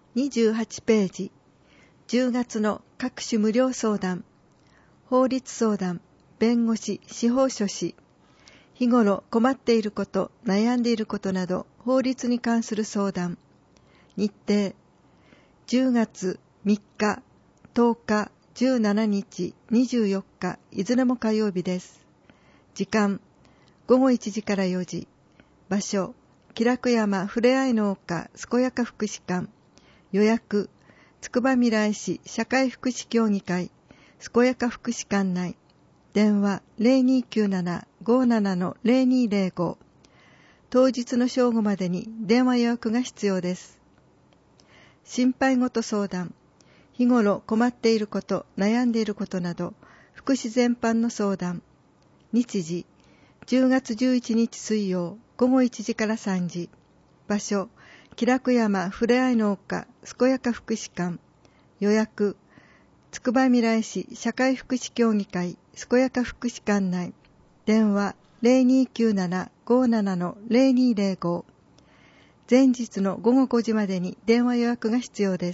28ページ、10月の各種無料相談、法律相談、弁護士、司法書士、日頃困っていること、悩んでいることなど、法律に関する相談。日程、10月3日、10日、17日、24日、いずれも火曜日です。時間、午後1時から4時。場所、気楽山ふれあいの丘健やか福祉館。予約、つくばみらい市社会福祉協議会健やか福祉館内。電話 0297-57-0205。当日の正午までに電話予約が必要です。心配事相談、日頃困っていること、悩んでいることなど、福祉全般の相談。日時、10月11日水曜、午後1時から3時。場所、気楽山ふれあいの丘健やか福祉館。予約、つくばみらい市社会福祉協議会健やか福祉館内。電話 0297-57-0205。前日の午後5時までに電話予約が必要です。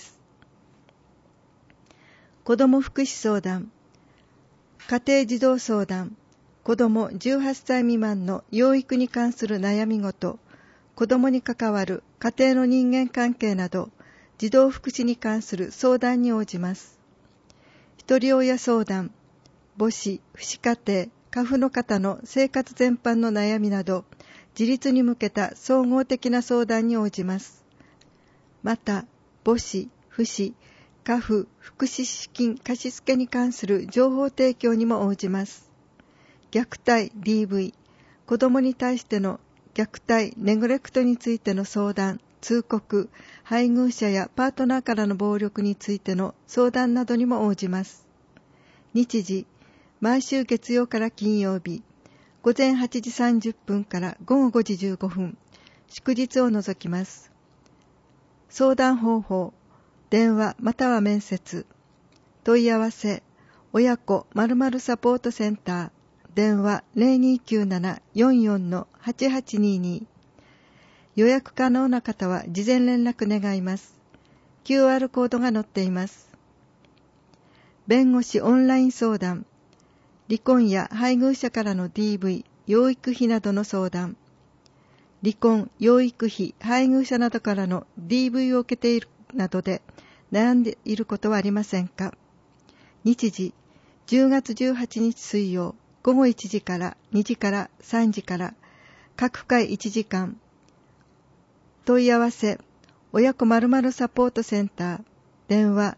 子ども福祉相談、家庭児童相談、子ども18歳未満の養育に関する悩み事、子どもに関わる家庭の人間関係など、児童福祉に関する相談に応じます。一人親相談、母子、父子家庭、家父の方の生活全般の悩みなど、自立に向けた総合的な相談に応じます。また、母子、父子、家父、福祉資金貸付に関する情報提供にも応じます。虐待、DV、子どもに対しての虐待、ネグレクトについての相談、通告、配偶者やパートナーからの暴力についての相談などにも応じます。日時、毎週月曜から金曜日、午前8時30分から午後5時15分、祝日を除きます。相談方法、電話または面接。問い合わせ、親子〇〇サポートセンター。電話 0297-44-8822。予約可能な方は事前連絡願います。QR コードが載っています。弁護士オンライン相談。離婚や配偶者からの DV、養育費などの相談。離婚、養育費、配偶者などからの DV を受けているなどで悩んでいることはありませんか？日時、10月18日水曜、午後1時から2時から3時から、各回1時間。問い合わせ、親子〇〇サポートセンター。電話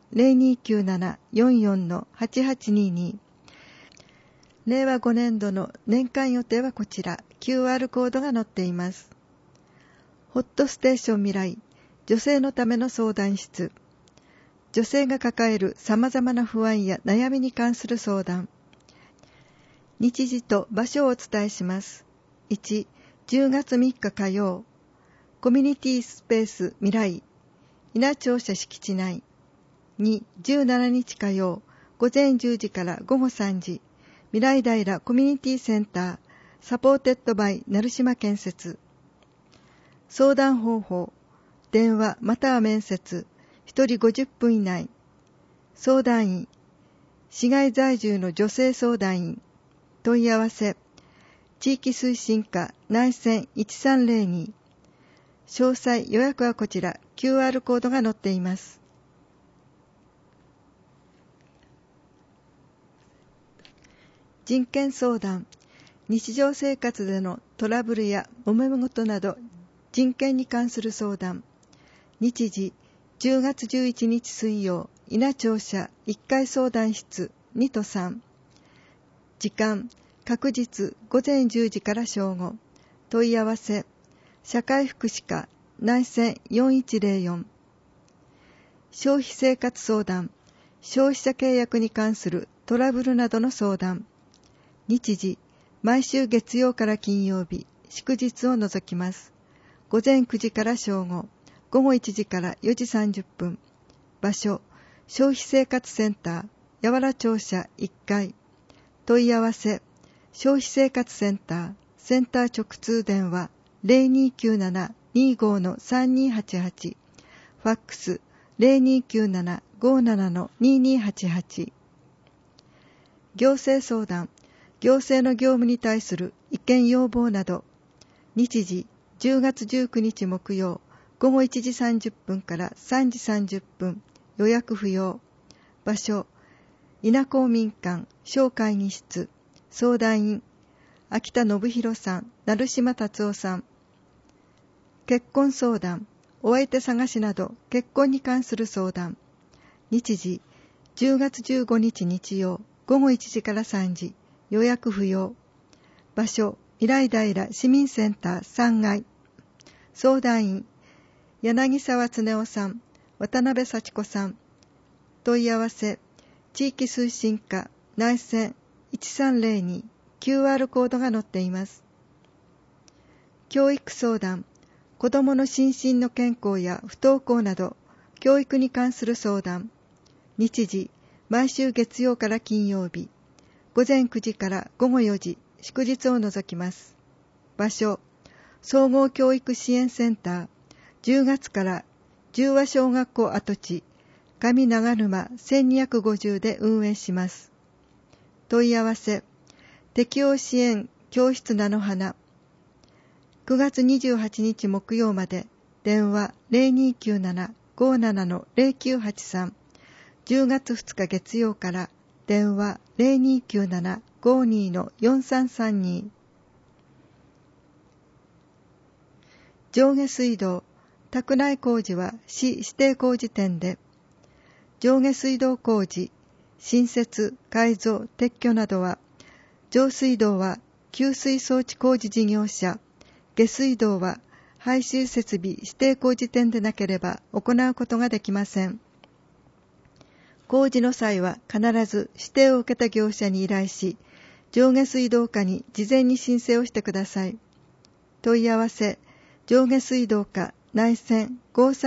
0297-44-8822。令和5年度の年間予定はこちら。QR コードが載っています。ホットステーション未来、女性のための相談室。女性が抱える様々な不安や悩みに関する相談。日時と場所をお伝えします。1、10月3日火曜、コミュニティスペース未来、稲庁舎敷地内。2、17日火曜、午前10時から午後3時、未来平コミュニティセンター、サポーテッドバイ成島建設。相談方法、電話または面接、1人50分以内。相談員、市外在住の女性相談員。問い合わせ、地域推進課内線1302。詳細予約はこちら、QR コードが載っています。人権相談、日常生活でのトラブルや揉め事など人権に関する相談。日時、10月11日水曜、稲庁舎1階相談室2と3。時間、各日午前10時から正午。問い合わせ、社会福祉課内線4104。消費生活相談、消費者契約に関するトラブルなどの相談。日時、毎週月曜から金曜日、祝日を除きます。午前9時から正午、午後1時から4時30分。場所、消費生活センター、八原庁舎1階。問い合わせ、消費生活センター、センター直通電話 0297-25-3288。ファックス 0297-57-2288。行政相談、行政の業務に対する意見要望など、日時10月19日木曜午後1時30分から3時30分、予約不要。場所、稲公民館小会議室。相談員、秋田信弘さん、成島達夫さん。結婚相談、お相手探しなど結婚に関する相談。日時10月15日日曜午後1時から3時、予約不要。場所、依頼平市民センター3階。相談員、柳沢恒夫さん、渡辺幸子さん。問い合わせ、地域推進課内線1302、QR コードが載っています。教育相談、子どもの心身の健康や不登校など、教育に関する相談。日時、毎週月曜から金曜日、午前9時から午後4時、祝日を除きます。場所、総合教育支援センター、10月から十和小学校跡地、上長沼1250で運営します。問い合わせ、適応支援教室菜の花。9月28日木曜まで、電話 0297-57-0983。10月2日月曜から、電話 0297-52-4332。上下水道、宅内工事は市指定工事店で、上下水道工事、新設、改造、撤去などは、上水道は給水装置工事事業者、下水道は排水設備指定工事店でなければ行うことができません。工事の際は必ず指定を受けた業者に依頼し、上下水道課に事前に申請をしてください。問い合わせ、上下水道課内線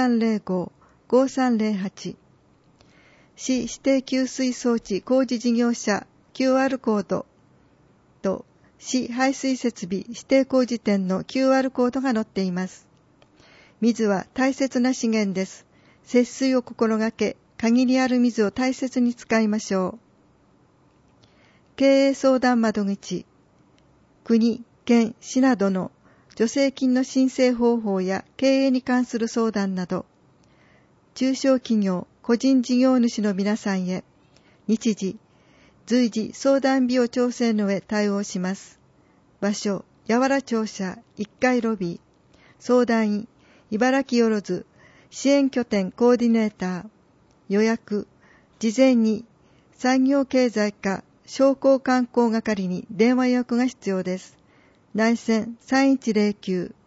5305-5308。市指定給水装置工事事業者 QR コードと市排水設備指定工事店の QR コードが載っています。水は大切な資源です。節水を心がけ、限りある水を大切に使いましょう。経営相談窓口、国、県、市などの助成金の申請方法や経営に関する相談など、中小企業、個人事業主の皆さんへ、日時、随時相談日を調整の上対応します。場所、八原庁舎1階ロビー。相談員、茨城よろず支援拠点コーディネーター。予約、事前に産業経済課商工観光係に電話予約が必要です。内線3109